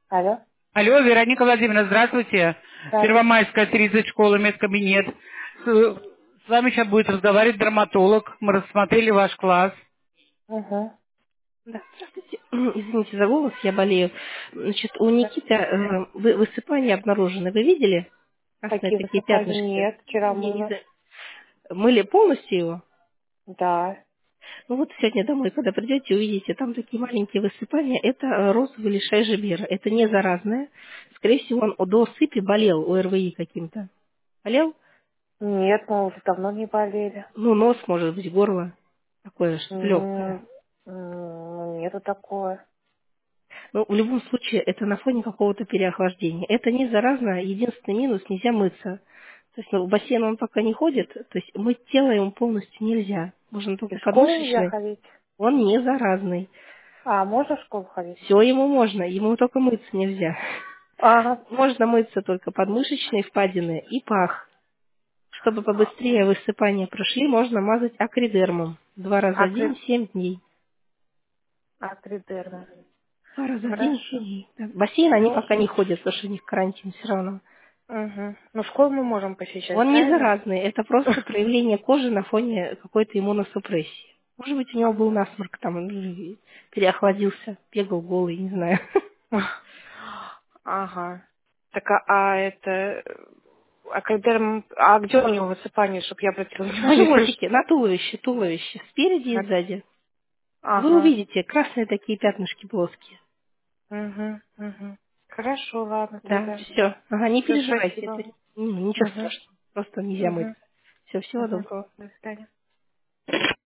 Алло. Алло, Вероника Владимировна, здравствуйте. Здравствуйте. Первомайская, 30, школа, медкабинет. С вами сейчас будет разговаривать дерматолог. Мы рассмотрели ваш класс. Угу. Да, здравствуйте. Извините за голос, я болею. Значит, у Никиты высыпания обнаружены. Вы видели? Красные Какие такие высыпания? пятнышки. Нет, вчера Не мыла. знаю. Мыли полностью его? Да. Ну вот сегодня домой, когда придете, увидите, там такие маленькие высыпания. Это розовый лишай жибера. Это не заразное. Скорее всего, он до сыпи болел, ОРВИ каким-то. Болел? Нет, мы уже давно не болели. Ну, нос, может быть, горло. Такое легкое. М, Нету такое. Ну, в любом случае, это на фоне какого-то переохлаждения. Это не заразно. Единственный минус — нельзя мыться. То есть, ну, в бассейн он пока не ходит, то есть мыть тело ему полностью нельзя. Можно И только в школу нельзя подмышечный. ходить? Он не заразный. А, можно в школу ходить? Все ему можно, ему только мыться нельзя. Ага. Можно мыться только подмышечные впадины и пах. Чтобы побыстрее высыпания прошли, можно мазать акридермом. 2 раза в день, 7 дней. Акридерма. 2 раза в день, 7 Хорошо. дней. Да. В бассейн они Ну, пока не ходят, потому что у них карантин все равно. угу. Ну, в школу мы можем посещать, Он не правильно? заразный, это просто проявление кожи на фоне какой-то иммуносупрессии. Может быть, у него был насморк, там он переохладился, бегал голый, не знаю. Ага. Так, а где у него высыпание, чтобы я обратила На внимание? животике, на туловище, спереди и сзади. Вы Ага. увидите красные такие пятнышки плоские. Угу, угу. Хорошо, ладно Да, тогда. все. Ага, не Все, переживайте, спасибо. это ничего Угу, страшного. Просто нельзя угу, мыться. Все, всего угу. доброго. До свидания.